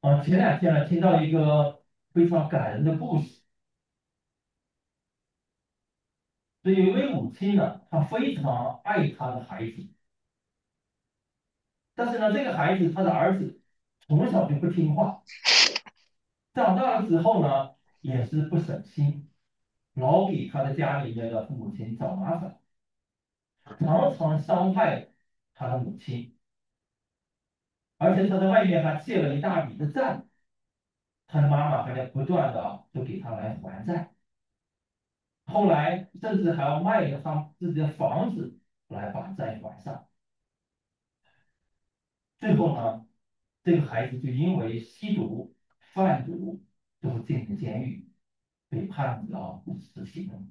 前两天呢，听到一个非常感人的故事。有一位母亲呢，她非常爱她的孩子，但是呢，这个孩子他的儿子从小就不听话，长大了之后呢，也是不省心，老给他的家里面的父母亲找麻烦，常常伤害他的母亲，而且他在外面还借了一大笔的债，他的妈妈还在不断的就给他来还债。后来甚至还要卖了他自己的房子来把债还上。最后呢，这个孩子就因为吸毒、贩毒，都进了监狱，被判了死刑。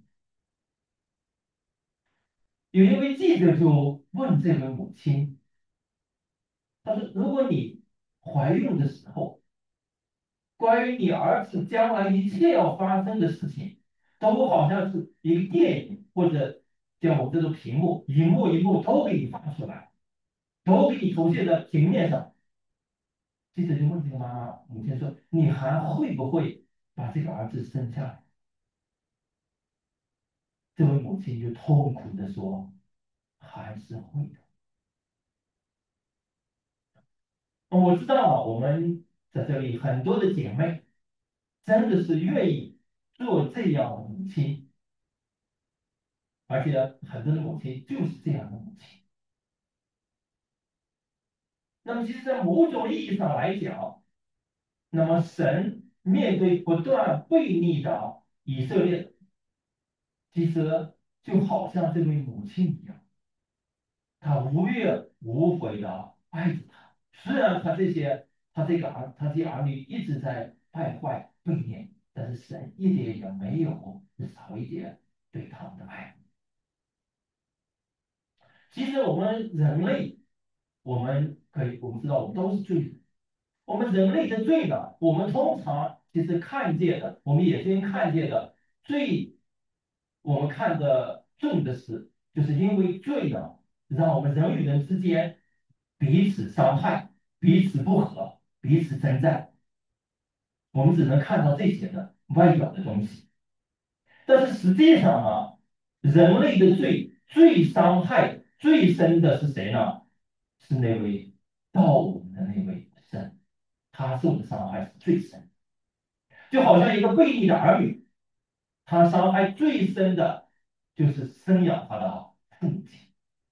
有一位记者就问这位母亲，他说：“如果你怀孕的时候，关于你儿子将来一切要发生的事情，都好像是一个电影，或者像我们这种屏幕，一幕一幕都给你放出来。”都给你呈现在平面上。记者就问这个母亲说：“你还会不会把这个儿子生下来？”这位母亲就痛苦的说：“还是会的。”我知道我们在这里很多的姐妹真的是愿意做这样的母亲，而且很多的母亲就是这样的母亲。那么，其实，在某种意义上来讲，那么神面对不断悖逆的以色列，其实就好像这位母亲一样，她无怨无悔的爱着他。虽然他这些儿女一直在败坏背念，但是神一点也没有少一点对他们的爱。其实我们人类，我们知道我们都是罪人。我们人类的罪呢，我们通常其实看见的，我们眼睛看见的最我们看的重的是，就是因为罪呢，让我们人与人之间彼此伤害、彼此不和、彼此征战。我们只能看到这些的外表的东西，但是实际上呢，人类的罪最伤害最深的是谁呢？是那位造我们的那位神，他受的伤害是最深。就好像一个悖逆的儿女，他伤害最深的就是生养他的父母亲。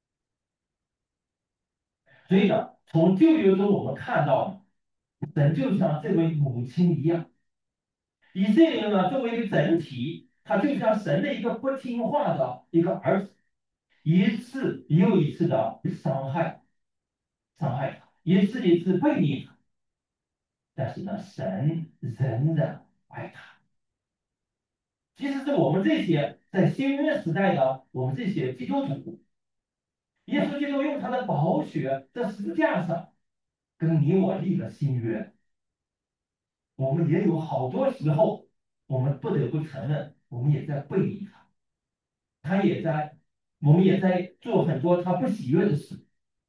所以呢，从旧约中我们看到，神就像这位母亲一样，以色列呢作为一个整体，他就像神的一个不听话的一个儿子，一次又一次的伤害他，一次一次背逆他，但是呢，神仍然爱他。即使是我们这些在新约时代的我们这些基督徒，耶稣基督用他的宝血在十字架上跟你我立了新约。我们也有好多时候，我们不得不承认，我们也在背离他，他也在，我们也在做很多他不喜悦的事。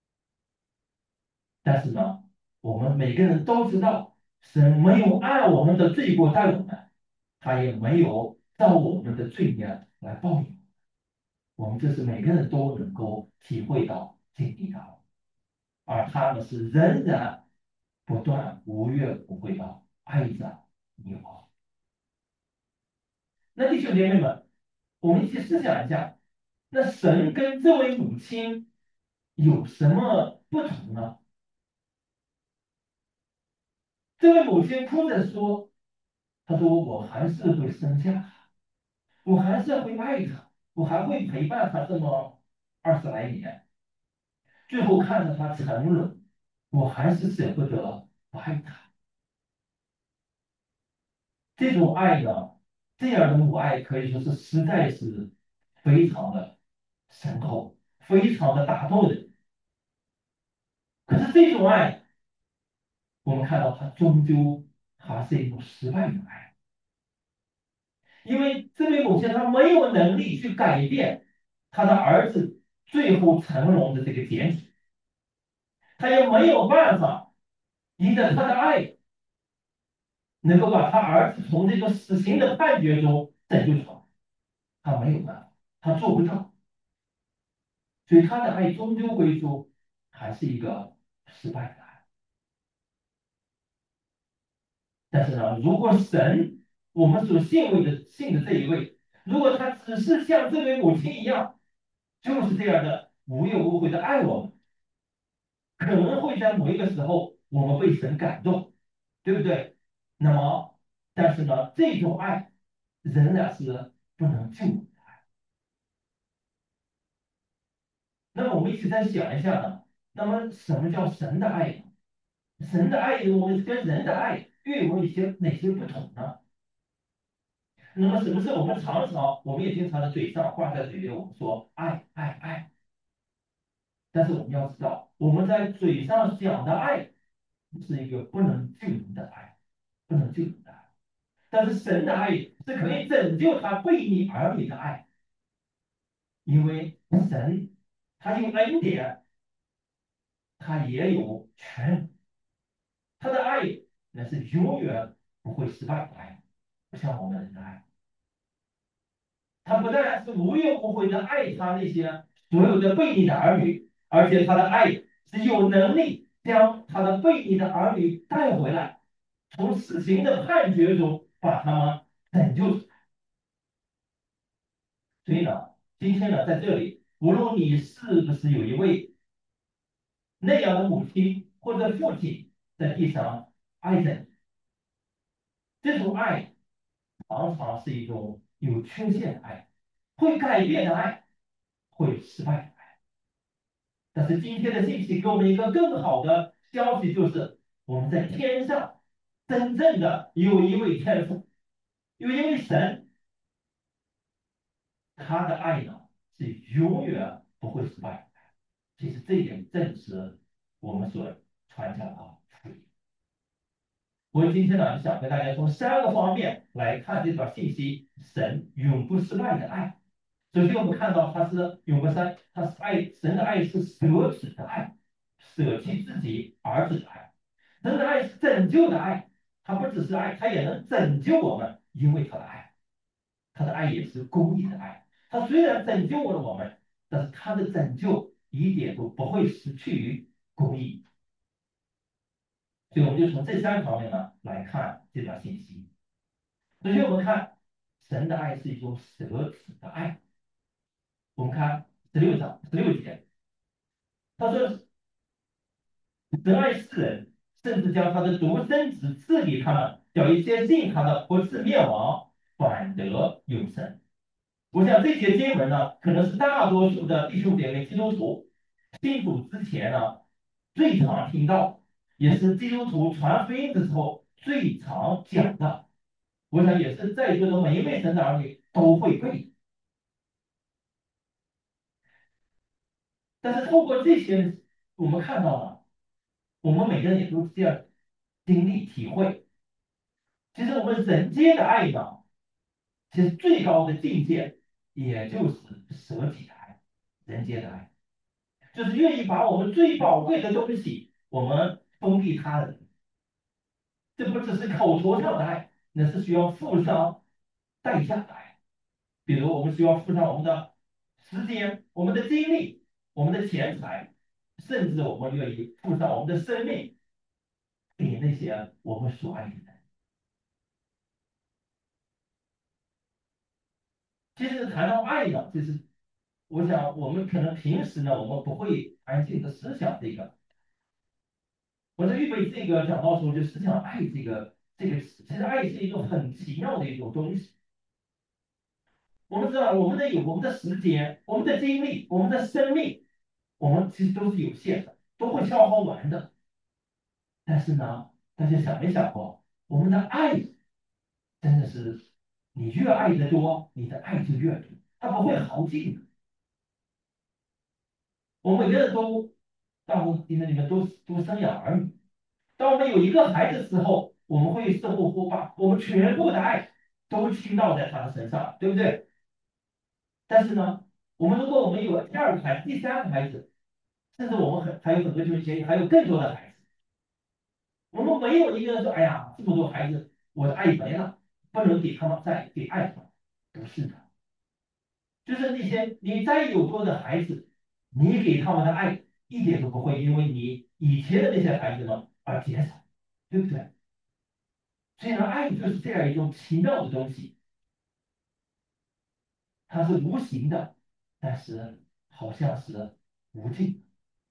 但是呢，我们每个人都知道，神没有按我们的罪过待我们，他也没有照我们的罪孽来报应。我们这是每个人都能够体会到、经历到，而他们是仍然不断无怨无悔的爱着你我。那弟兄姐妹们，我们一起思想一下，那神跟这位母亲有什么不同呢？这位母亲哭着说：“她说我还是会生下他，我还是会爱他，我还会陪伴他这么20来年，最后看着他沉沦，我还是舍不得不爱他。”这种爱呢，这样的母爱可以说是实在是非常的深厚，非常的打动人。可是这种爱，我们看到它终究还是一种失败的爱，因为这位母亲她没有能力去改变她的儿子最后成龙的这个结局，她也没有办法赢得他的爱， 能够把他儿子从这个死刑的判决中拯救出来，他没有办法，他做不到，所以他的爱终究归宿还是一个失败的爱。但是呢，如果神，我们所信的这一位，如果他只是像这位母亲一样，就是这样的无怨无悔的爱我们，可能会在某一个时候我们被神感动，对不对？那么，但是呢，这种爱仍然是不能救我们的爱。那么我们一起再想一下呢，那么什么叫神的爱呢？神的爱，我们跟人的爱又有哪些不同呢？那么什么是我们常常，我们也经常的嘴上挂在嘴边，我们说爱爱爱，但是我们要知道，我们在嘴上讲的爱是一个不能救人的爱，不能救人的爱。但是神的爱是可以拯救他背逆儿女的爱，因为神他有恩典，他也有权，他的爱那是永远不会失败的爱，不像我们人的爱。他不但是无怨无悔的爱他那些所有的背逆的儿女，而且他的爱是有能力将他的背逆的儿女带回来，从死刑的判决中把他们拯救出来。所以呢，今天呢，在这里，无论你是不是有一位那样的母亲或者父亲在地上爱着你，这种爱常常是一种有缺陷的爱，会改变的爱，会失败的爱。但是今天的信息给我们一个更好的消息，就是我们在天上真正的有一位天父，有一位神，他的爱呢是永远不会失败的。其实这一点正是我们所传讲的福音。我今天呢，想跟大家从3个方面来看这条信息：神永不失败的爱。首先，我们看到他是永不失，他是爱神的爱是舍己的爱，舍弃自己儿子的爱。神的爱是拯救的爱，他不只是爱，他也能拯救我们，因为他的爱，他的爱也是公义的爱。他虽然拯救了我们，但是他的拯救一点都不会失去于公义。所以我们就从这3个方面呢来看这条信息。首先，我们看神的爱是一种舍己的爱。我们看16节，他说：神爱世人，甚至将他的独生子赐给他们，叫一切信他的不至灭亡，反得永生。我想这节经文呢，可能是大多数的弟兄姐妹基督徒信主之前呢最常听到，也是基督徒传福音的时候最常讲的。我想也是在座的每一位神的儿女都会背。但是透过这些，我们看到了，我们每个人也都这样经历体会。其实我们人间的爱呢，其实最高的境界，也就是舍己的爱，人间的爱，就是愿意把我们最宝贵的东西，我们分给他人。这不只是口头上的爱，那是需要付上代价的爱。比如我们需要付上我们的时间、我们的精力、我们的钱财，甚至我们愿意付上我们的生命给那些我们所爱的人。其实谈到爱呢，就是我想我们可能平时呢，我们不会安静的思想这个。我在预备这个讲道时候，就思想爱这个词。其实爱是一种很奇妙的一种东西。我们知道，我们的时间、我们的精力、我们的生命，我们其实都是有限的，都会消耗完的。但是呢，大家想没想过，我们的爱真的是，你越爱的多，你的爱就越多，它不会耗尽的。我们每个人都，大部分你们都生养儿女。当我们有一个孩子的时候，我们会似乎会把我们全部的爱都倾倒在他的身上，对不对？但是呢，如果我们有了第2个孩子、第3个孩子，甚至我们还有很多就是还有更多的孩子，我们没有一个人说，哎呀，这么多孩子。 我的爱没了，不能给他们再给爱他们，不是的，就是那些你再有多的孩子，你给他们的爱一点都不会因为你以前的那些孩子们而减少，对不对？所以呢，爱就是这样一种奇妙的东西，它是无形的，但是好像是无尽。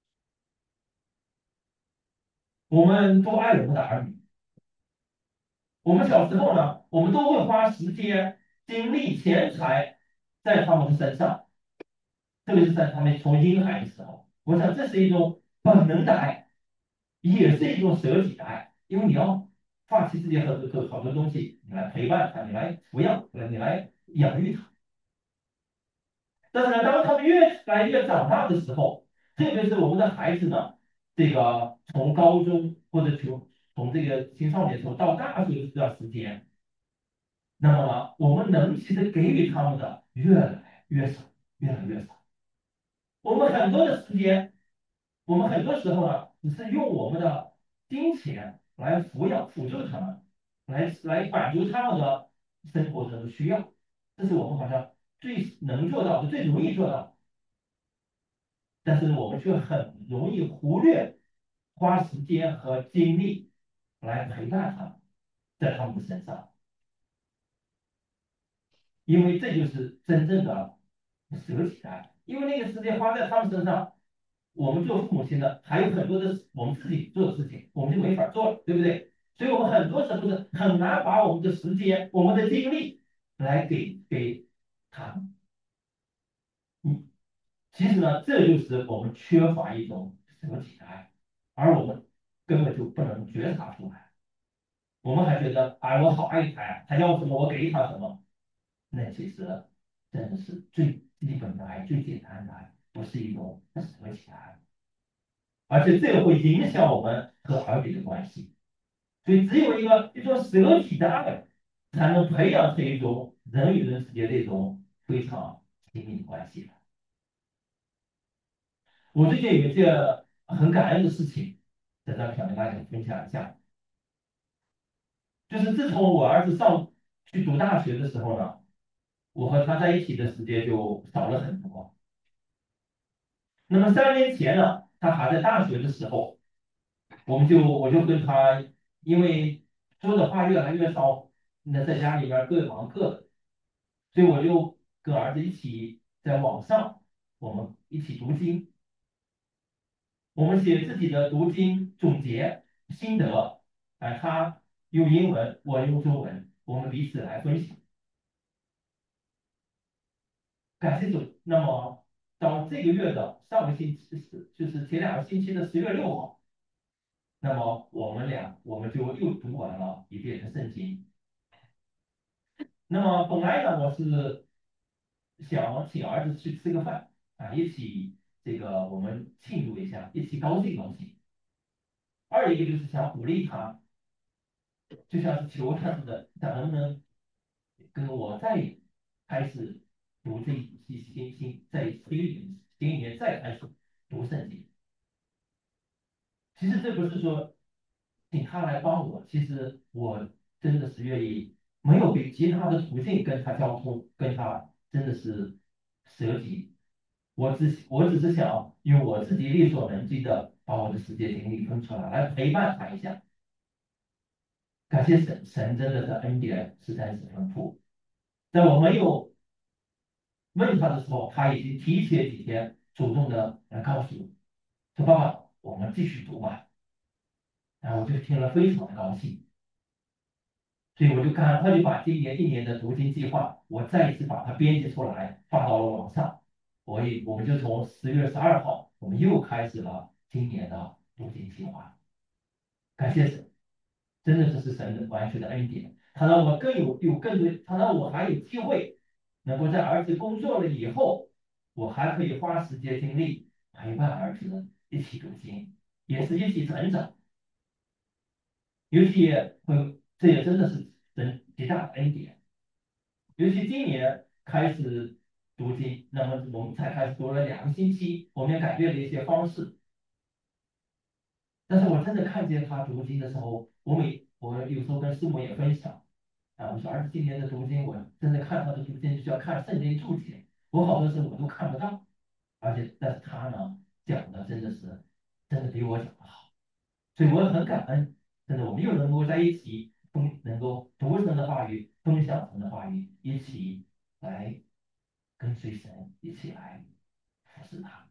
我们都爱我们的儿女，我们小时候呢，我们都会花时间、精力、钱财在他们的身上，特别是在他们从婴孩的时候。我想这是一种本能的爱，也是一种舍己的爱，因为你要放弃自己好多东西，你来陪伴他，你来抚养，你来养育他。但是呢，当他们越来越长大的时候，特别是我们的孩子呢，这个从高中或者从这个青少年时候到大学的这段时间，那么呢，我们能其实给予他们的越来越少，越来越少。我们很多的时间，我们很多时候呢，只是用我们的金钱来抚养、辅助他们，来满足他们的生活中的需要，这是我们好像最能做到的、最容易做到的。但是我们却很容易忽略花时间和精力来陪伴他们，在他们的身上，因为这就是真正的舍己爱。因为那个时间花在他们身上，我们做父母亲的还有很多的我们自己做的事情，我们就没法做了，对不对？所以我们很多时候是很难把我们的时间、我们的精力来给他们。嗯，其实呢，这就是我们缺乏一种舍己的爱，而我们根本就不能觉察出来。我们还觉得，哎，我好爱他呀，他要什么我给他什么。那其实真的是最基本的爱，最简单的爱，不是一种舍己的爱，而且这个会影响我们和儿女的关系。所以，只有一种舍己的爱，才能培养出一种人与人之间的一种非常亲密的关系。我最近有一件很感恩的事情，在这儿想跟大家分享一下，就是自从我儿子去读大学的时候呢，我和他在一起的时间就少了很多。那么3年前呢，他还在大学的时候，我就跟他，因为说的话越来越少，那在家里边各忙各的，所以我就跟儿子一起在网上，我们一起读经，我们写自己的读经总结心得，他用英文，我用中文，我们彼此来分享。感谢主。那么到这个月的上个星期就是前2个星期的10月6号，那么我们就又读完了一遍的圣经。那么本来呢，我是想请儿子去吃个饭一起我们庆祝一下，一起高兴高兴。二一个就是想鼓励他，就像是求他似的，他能不能跟我再开始读这在新一年再开始读圣经。其实这不是说请他来帮我，其实我真的是愿意，没有比其他的途径跟他交通，跟他真的是舍己。我只是想用我自己力所能及的，把我的时间精力分出来，来陪伴他一下。感谢神，神真的是恩典实在是丰富。在我没有问他的时候，他已经提前几天主动的来告诉我，说爸爸，我们继续读吧。然后我就听了非常的高兴。所以我就赶快就把今年1年的读经计划，我再一次把它编辑出来，发到了网上。我们就从10月12号，我们又开始了今年的读经计划。感谢神，真的是神的完全的恩典，他让我们更多，他让我还有机会，能够在儿子工作了以后，我还可以花时间精力陪伴儿子一起读经，也是一起成长。尤其这也真的是神极大的恩典。尤其今年开始读经，那么我们才开始读了2个星期，我们也改变了一些方式。 但是我真的看见他读经的时候，我有时候跟师母也分享啊，我说儿子今年的读经，我真的看他的读经就要看圣经注解，我好多时候我都看不到，但是他呢讲的真的比我讲的好，所以我很感恩，真的我们又能够在一起能够读神的话语，分享神的话语，一起来跟随神，一起来服侍他。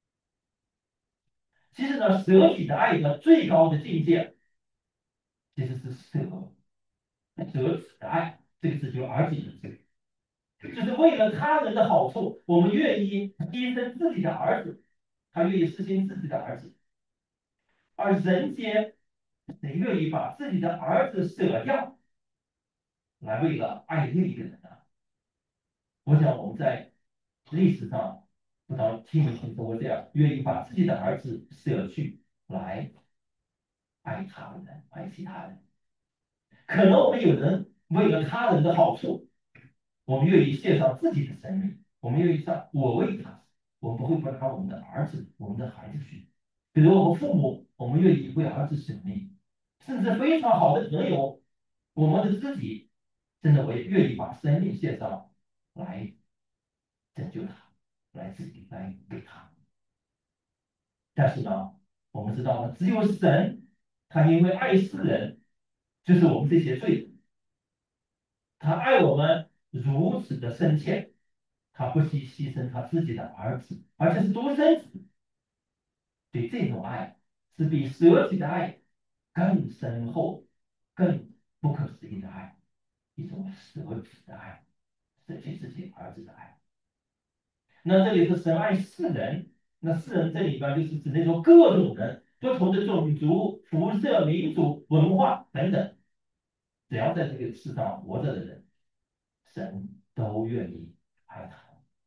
其实呢，舍己的爱的最高的境界其实是舍己的爱，这个字就儿子的字，就是为了他人的好处，我们愿意牺牲自己的儿子，他愿意牺牲自己的儿子，而人间谁愿意把自己的儿子舍掉，来为了爱另一个人呢？我想我们在历史上不知道听没听说过这样，愿意把自己的儿子舍去来爱他人，爱其他人。可能我们有人为了他人的好处，我们愿意献上自己的生命，我们愿意上我为他，我们不会不拿我们的儿子、我们的孩子去。比如我们父母，我们愿意为儿子舍命，甚至非常好的朋友，我们的自己，真的我也愿意把生命献上来拯救他，来给他。但是呢，我们知道呢，只有神，他因为爱世人，就是我们这些罪人。他爱我们如此的深切，他不惜牺牲他自己的儿子，而且是独生子。对这种爱，是比舍己的爱更深厚、更不可思议的爱，一种舍己的爱，舍弃自己儿子的爱。那这里是神爱世人，那世人这里边就是指那种各种人，不同的种族、肤色、民族、文化等等，只要在这个世上活着的人。神都愿意爱他。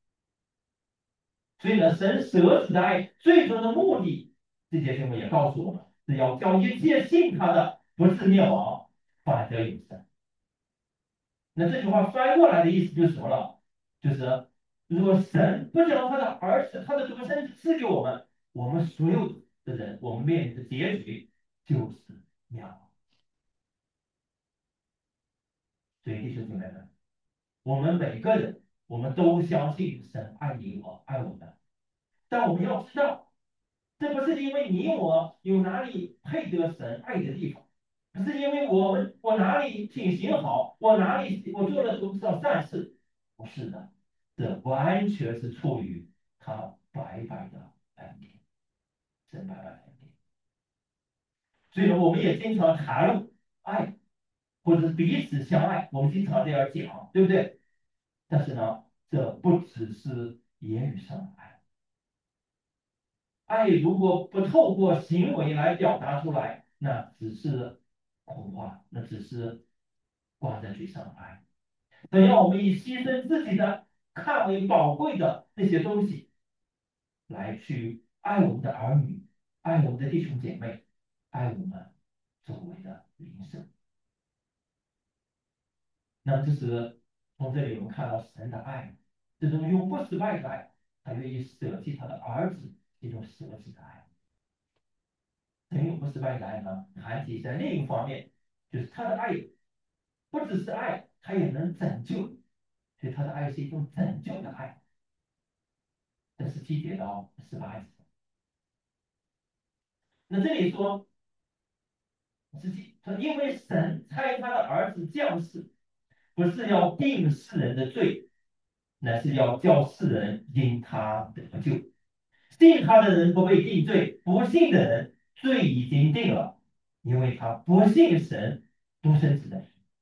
所以呢，神舍己的爱最终的目的，这节经文也告诉我们，是要叫一切信他的不是灭亡，反得永生。那这句话翻过来的意思就是什么了？就是如果神不将他的儿子、他的独生子赐给我们，我们所有的人，我们面临的结局就是灭亡。所以弟兄姐妹们，我们每个人，我们都相信神爱你我，爱我们。但我们要知道，这不是因为你我有哪里配得神爱的地方，不是因为我哪里品行好，我做了多少善事，不是的，这完全是出于他白白的恩典，神白白的恩典。所以呢，我们也经常谈论爱，或者是彼此相爱，我们经常这样讲，对不对？但是呢，这不只是言语上的爱。爱如果不透过行为来表达出来，那只是空话，那只是挂在嘴上的爱。等要我们以牺牲自己的看为宝贵的那些东西，来去爱我们的儿女，爱我们的弟兄姐妹，爱我们周围的邻舍。那这是从这里我们看到神的爱，这种永不失败的爱，他愿意舍弃他的儿子，一种舍弃的爱。神永不失败的爱呢，还体在另一个方面，就是他的爱不只是爱，他也能拯救，所以他的爱是一种拯救的爱。这是7节到18节。那这里说，说因为神差他的儿子降世，不是要定世人的罪，乃是要叫世人因他得救。信他的人不被定罪，不信的人罪已经定了，因为他不信神独生子的。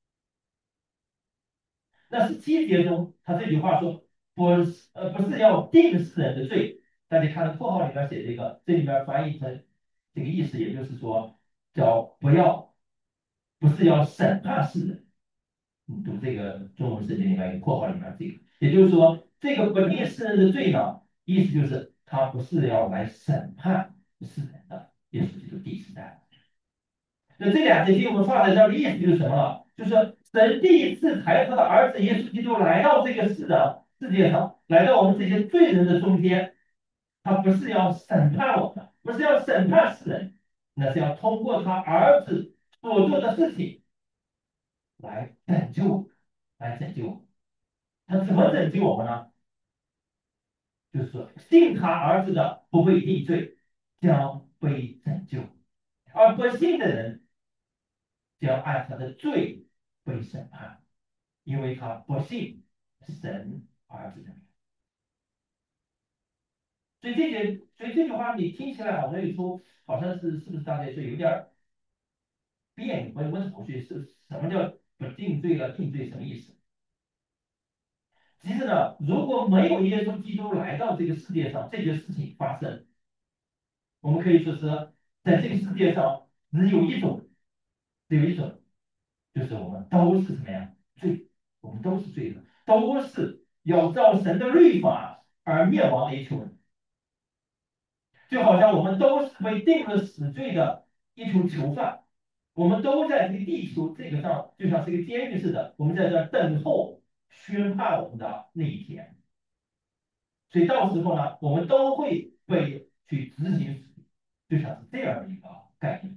那17节中，他这句话说不是要定世人的罪。大家看到括号里面写这个，这里面翻译成这个意思，也就是说叫不是要审判世人。读这个中文圣经里面有括号里面这个，也就是说这个不定世人的罪呢，意思就是他不是要来审判世人的，耶稣基督第四代。那这两节经我们放在这儿的意思就是什么了？就是神第一次抬他的儿子耶稣基督来到这个世界上，来到我们这些罪人的中间，他不是要审判我们，不是要审判世人， 那是要通过他儿子所做的事情来拯救，来拯救我们。他怎么拯救我们呢？就是说，信他儿子的不被定罪，将被拯救；而不信的人将按他的罪被审判，因为他不信神儿子的名。所以这句话你听起来好像一出，好像是不是大家说有点儿别扭？问同学是什么叫不定罪了？定罪什么意思？其实呢，如果没有耶稣基督来到这个世界上，这件事情发生，我们可以说是在这个世界上只有一种，只有一种，就是我们都是什么呀？罪，我们都是罪人，都是要照神的律法而灭亡的一群人。就好像我们都是被定了死罪的一群囚犯，我们都在这个地球这个上，就像是一个监狱似的，我们在这等候宣判我们的那一天。所以到时候呢，我们都会被去执行死刑，就像是这样的一个概念。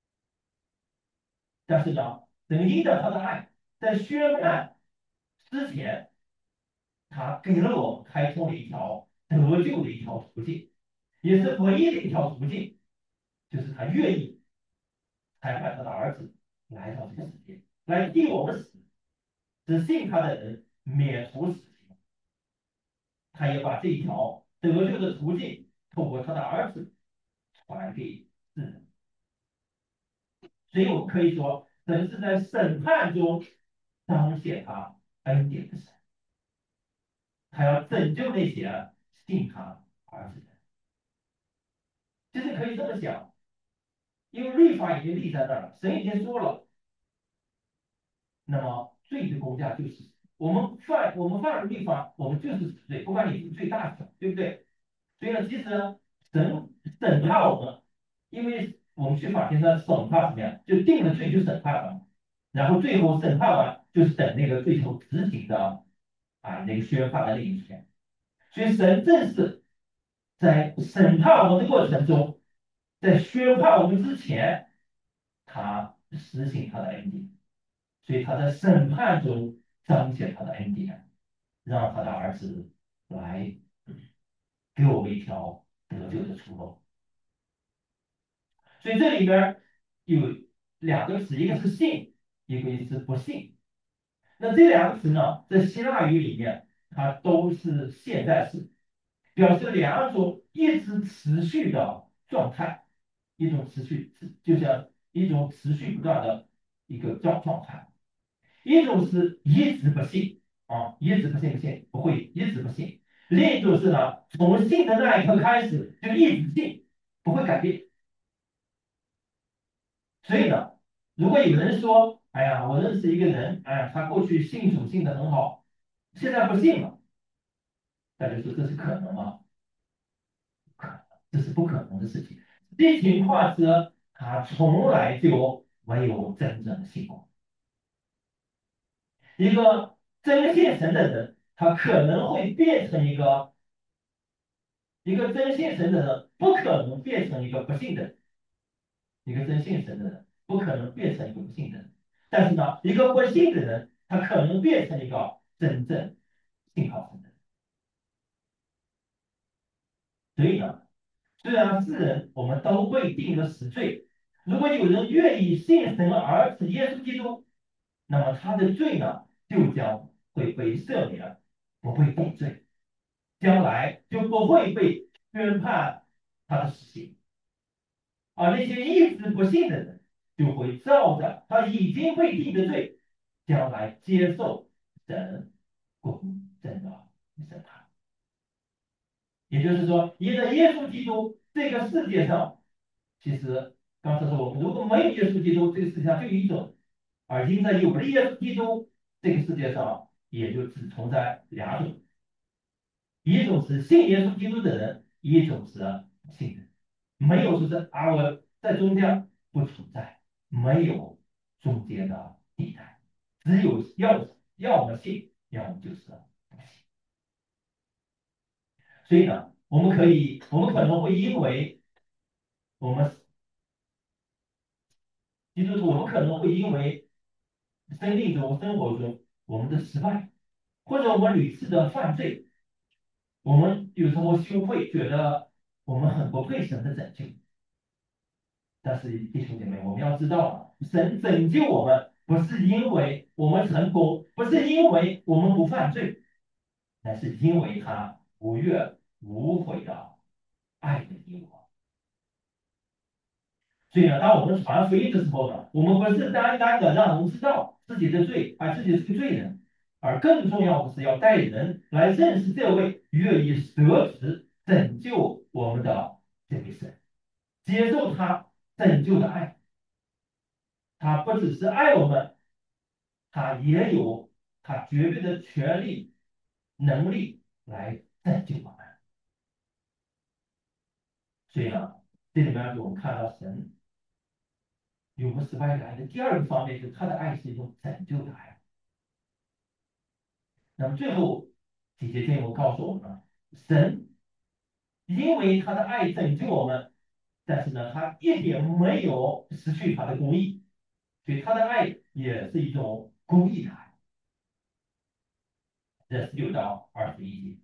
但是呢，神因着他的爱，在宣判之前，他给了我们开通了一条得救的一条途径，也是唯一的一条途径，就是他愿意才派他的儿子来到这个世界，来替我们死，使信他的人免除死刑。他也把这一条得救的途径透过他的儿子传给世人。所以我们可以说，神是在审判中彰显他恩典的神，他要拯救那些信他儿子的人。其实可以这么想，因为律法已经立在那儿了，神已经说了，那么罪的公价就是我们犯了律法，我们就是死罪，不管你是罪大小，对不对？所以呢，其实神审判我们，因为我们去法庭上审判什么呀？就定了罪就审判了，然后最后审判完就是等那个最后执行的那个宣判的那一天。所以神正是在审判我们的过程中，在宣判我们之前，他实行他的恩典。所以他在审判中彰显他的恩典，让他的儿子来给我们一条得救的出路。所以这里边有两个词，一个是信，一个是不信。那这两个词呢，在希腊语里面，它都是现在时，表示两种一直持续的状态，一种持续，就像一种持续不断的一个状态。一种是一直不信一直不信不信不会一直不信；另一种是呢，从信的那一刻开始就一直信，不会改变。所以呢，如果有人说，哎呀，我认识一个人，哎呀，他过去信主信的很好，现在不信了，大家说这是可能吗？不可能，这是不可能的事情。这情况是他从来就没有真正的信过。一个真信神的人，他可能会变成一个真信神的人，不可能变成一个不信的人；一个真信神的人，不可能变成一个不信的人。但是呢，一个不信的人，他可能变成一个真正信靠神的人。所以呢，虽然世人我们都被定了死罪，如果有人愿意信神儿子耶稣基督，那么他的罪呢，就将会被赦免，不会定罪。将来就不会被宣判他的死刑，而那些一直不信的人就会照着他已经被定的罪，将来接受神公正的审判。也就是说，因着耶稣基督，这个世界上其实刚才说我们如果没有耶稣基督，这个世界上就有一种；而因着有了耶稣基督，这个世界上也就只存在两种。一种是信耶稣基督的人，一种是不信的。没有说是我在中间不存在，没有中间的地带，只有要么信，要么就是不信。所以呢，我们可能会因为我们基督徒，我们可能会因为生命中、生活中我们的失败，或者我们屡次的犯罪，我们有时候羞愧，觉得我们很不配神的拯救。但是弟兄姐妹，我们要知道，神拯救我们不是因为我们成功，不是因为我们不犯罪，乃是因为他无怨无悔的爱的你我。所以呢，当我们传福音的时候呢，我们不是单单的让人知道自己的罪，自己是个罪人，而更重要的是要带人来认识这位愿意舍己拯救我们的这位神，接受他拯救的爱。他不只是爱我们，他也有他绝对的权利、能力来拯救我们。所以呢，这里面给我们看到神永不失败的爱的第二个方面，就是他的爱是一种拯救的爱。那么最后几节经文告诉我们呢，神因为他的爱拯救我们，但是呢，他一点没有失去他的公义，所以他的爱也是一种公义的爱。这16到21节。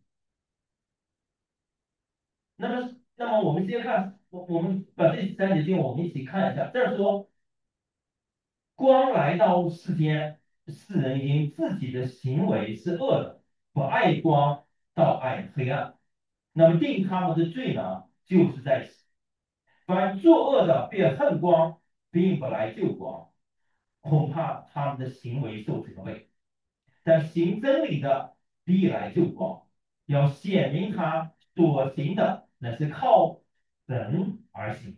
那么我们先看，我们把这3节经文我们一起看一下。这儿说，光来到世间，世人因自己的行为是恶的，不爱光，倒爱黑暗。那么定他们的罪呢，就是在此。凡作恶的便恨光，并不来救光，恐怕他们的行为受责备。但行真理的必来救光，要显明他所行的乃是靠人而行。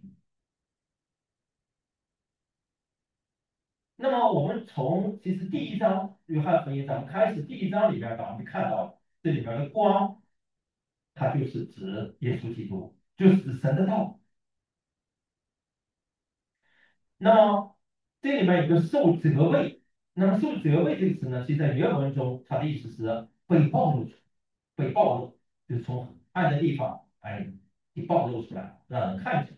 那么我们从其实第一章约翰福音咱们开始第一章里边，咱们看到这里边的光，它就是指耶稣基督，就是指神的道。那么这里面有个受责备，那么受责备这个词呢，其实在原文中它的意思是被暴露出，被暴露，就是从暗的地方给暴露出来，让人看见。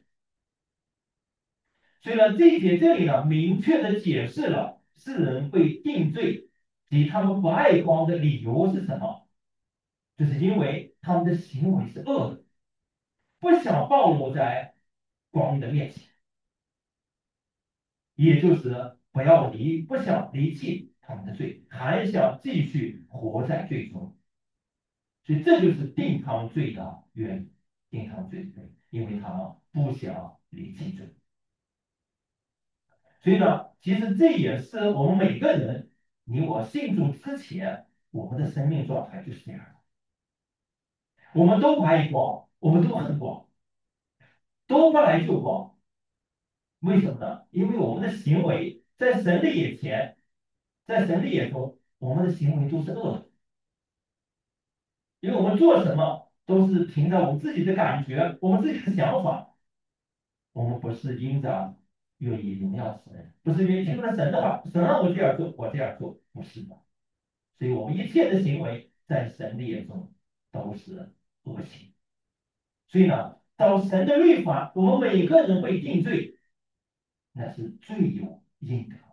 所以呢，这一节这里呢，明确的解释了世人被定罪及他们不爱光的理由是什么，就是因为他们的行为是恶的，不想暴露在光的面前。也就是不想离弃他们的罪，还想继续活在罪中，所以这就是定他们罪的原因，定他们罪的原因，因为他们不想离弃罪。所以呢，其实这也是我们每个人，你我信主之前，我们的生命状态就是这样的，我们都不爱光，我们都恨光，都不来救光。为什么呢？因为我们的行为在神的眼前，在神的眼中，我们的行为都是恶的，因为我们做什么都是凭着我们自己的感觉，我们自己的想法，我们不是因着愿意荣耀神，不是愿意听了神的话，神让我这样做，我这样做，不是的。所以我们一切的行为在神的眼中都是恶行。所以呢，到神的律法，我们每个人被定罪，那是罪有应得。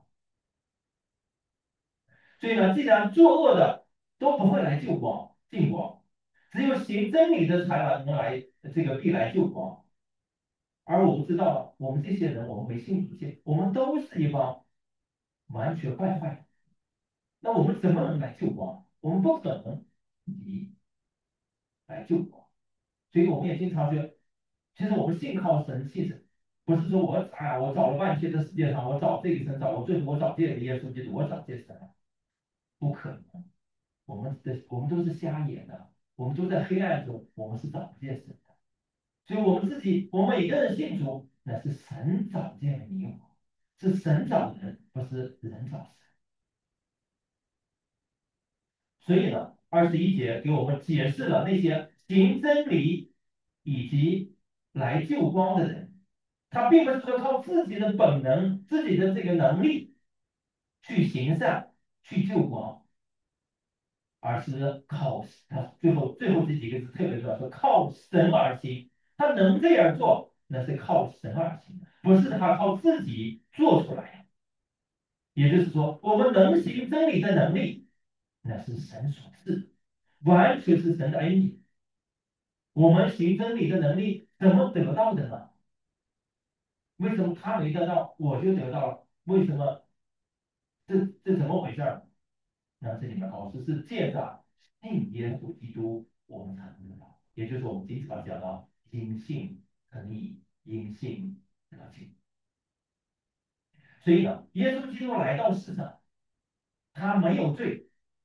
所以呢，既然作恶的都不会来救光、净光，只有行真理的才能来必来救光。而我们知道，我们这些人，我们没信主前，我们都是一帮完全败坏的。那我们怎么能来救光？我们不可能以来救光。所以我们也经常说，其实我们信靠神，其实不是说我找了半天，在世界上，我找这个神，最后我找这个耶稣基督，我找这神，不可能。我们都是瞎眼的，我们都在黑暗中，我们是找不见神的。所以我们每个人信主，那是神找见了你我，是神找人，不是人找神。所以呢，21节给我们解释了那些行真理以及来救光的人，他并不是说靠自己的本能、自己的这个能力去行善、去救光，而是靠他最后这几个字特别重要，说靠神而行。他能这样做，那是靠神而行的，不是他靠自己做出来的。 也就是说，我们能行真理的能力，那是神所赐，完全是神的恩典。我们行真理的能力怎么得到的呢？为什么他没得到，我就得到了？为什么？这怎么回事儿？那这里面告诉是借着信耶稣基督，我们才能得到，也就是我们经常讲到因信称义，因信得救。所以呢，耶稣基督来到世上，他没有罪，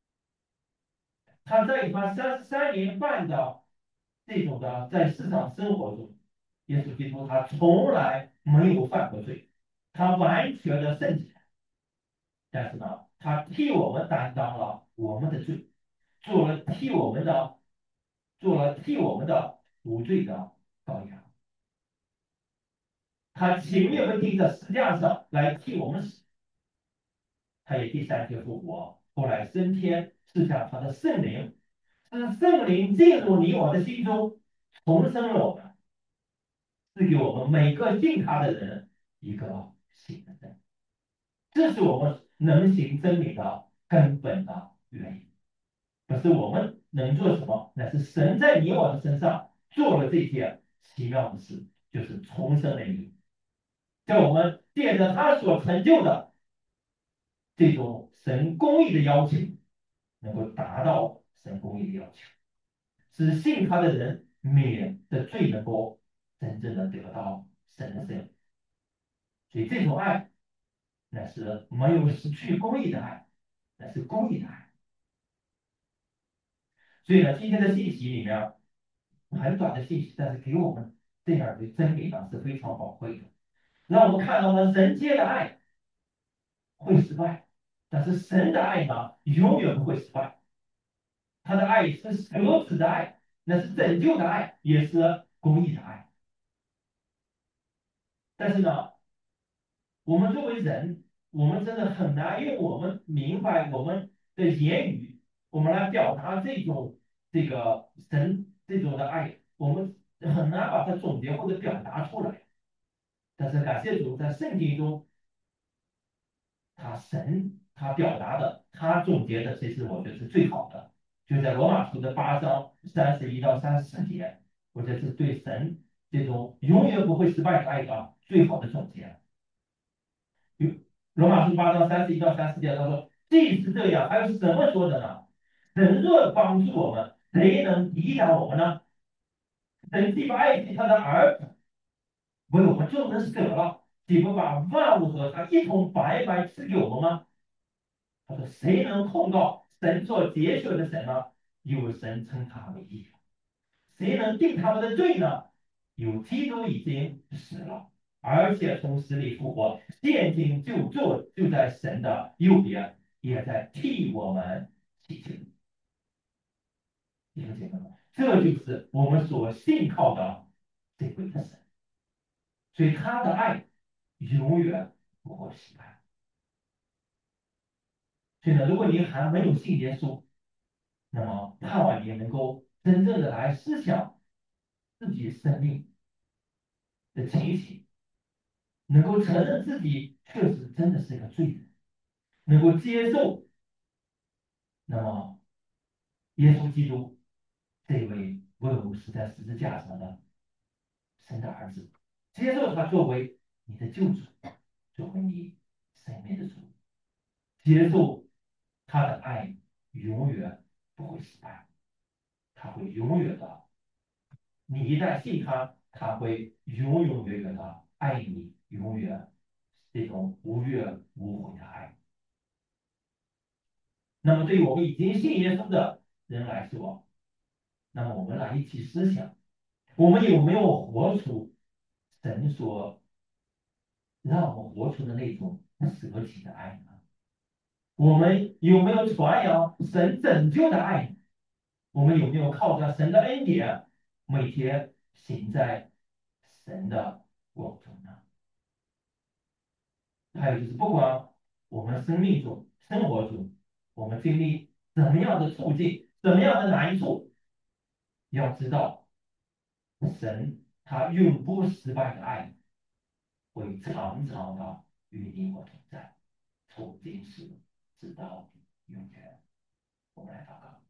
他在他33年半的这种的在世上生活中，耶稣基督他从来没有犯过罪，他完全的圣洁。但是呢，他替我们担当了我们的罪，做了替我们的，做了替我们的无罪的羔羊。他情愿被钉在十字架上来替我们死，他也第3天复活，后来升天，赐下他的圣灵，是圣灵进入你我的心中，重生了我们，赐给我们每个信他的人一个新的生。这是我们能行真理的根本的原因。不是我们能做什么，乃是神在你我的身上做了这件奇妙的事，就是重生了你，叫我们借着他所成就的这种神公义的要求，能够达到神公义的要求，使信他的人免的罪能够真正的得到神的圣。所以这种爱，乃是没有失去公义的爱，乃是公义的爱。所以呢，今天的信息里面很短的信息，但是给我们这样的真理呢是非常宝贵的，让我们看到了人间的爱会失败，但是神的爱呢永远不会失败。他的爱是舍己的爱，那是拯救的爱，也是公益的爱。但是呢，我们作为人，我们真的很难用我们明白我们的言语，我们来表达这个神这种的爱，我们很难把它总结或者表达出来。但是感谢主，在圣经中，他表达的，他总结的，其实我觉得是最好的，就在罗马书的8章31到34节，我觉得是对神这种永远不会失败的爱的最好的总结。有罗马书8章31到34节，他说：既是这样，还有什么说的呢？神若帮助我们，谁能抵挡我们呢？神既不爱惜他的儿子，为我们众人舍了，岂不把万物和他一同白白赐给我们吗？他说：谁能控告神所节选的神呢？有神称他为义。谁能定他们的罪呢？有基督已经死了，而且从死里复活，现今就在神的右边，也在替我们祈求。你们姐妹们，这就是我们所信靠的这位的神，所以他的爱永远不会失败。所以呢，如果你还没有信耶稣，那么盼望你能够真正的来思想自己生命的情形，能够承认自己确实真的是个罪人，能够接受那么耶稣基督这位为我们死在十字架上的神的儿子，接受他作为你的救主，作为你生命的主，接受他的爱永远不会失败，他会永远的。你一旦信他，他会永永远远的爱你，永远这种无怨无悔的爱。那么，对于我们已经信耶稣的人来说，那么我们来一起思想，我们有没有活出神所让我们活出的那种舍己的爱呢？我们有没有传扬神拯救的爱呢？我们有没有靠着神的恩典，每天行在神的光中呢？还有就是，不管我们生命中、生活中，我们经历怎么样的处境、怎么样的难处，要知道，神他永不失败的爱会常常的与你我同在， 从今时直到永远。我们来祷告。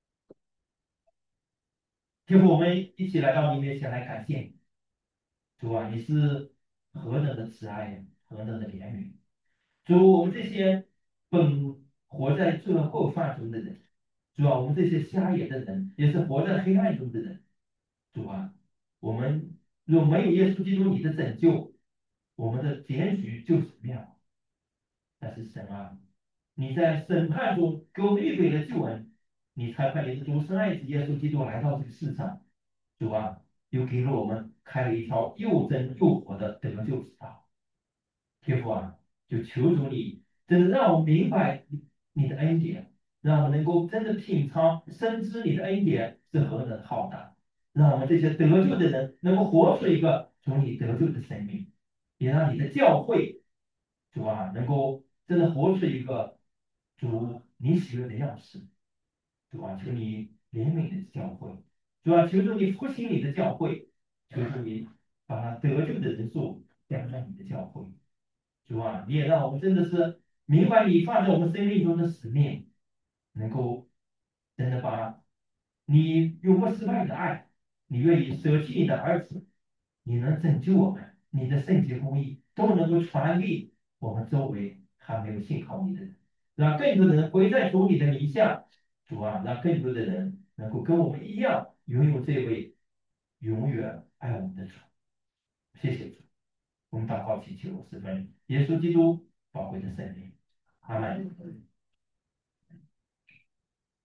天父，我们一起来到你面前来感谢你。主啊，你是何等的慈爱，何等的怜悯。主，我们这些本活在罪恶过犯中的人，主啊，我们这些瞎眼的人，也是活在黑暗中的人。主啊，我们若没有耶稣基督你的拯救，我们的结局就是灭亡。但是神啊，你在审判中给我们预备了救恩，你才派你的独生爱子耶稣基督来到这个世上。主啊，又给了我们开了一条又真又活的得救之道。天父啊，就求主你真的让我们明白你的恩典，让我们能够真的品尝、深知你的恩典是何等浩大，让我们这些得救的人能够活出一个从你得救的生命，也让你的教会，主啊，能够真的活出一个主你喜悦的样式。主啊，求你怜悯的教会，主啊，求主你复兴你的教会，求主你把那得救的人数加上你的教会。主啊，你也让我们真的是明白你放在我们生命中的使命，能够真的把你永不失败的爱，你愿意舍弃你的儿子，你能拯救我们，你的圣洁公义都能够传递我们周围还没有信靠你的人，让更多的人归在主你的名下。主啊，让更多的人能够跟我们一样拥有这位永远爱我们的主。谢谢主。我们祷告祈求，十分耶稣基督宝贵的圣灵，阿门。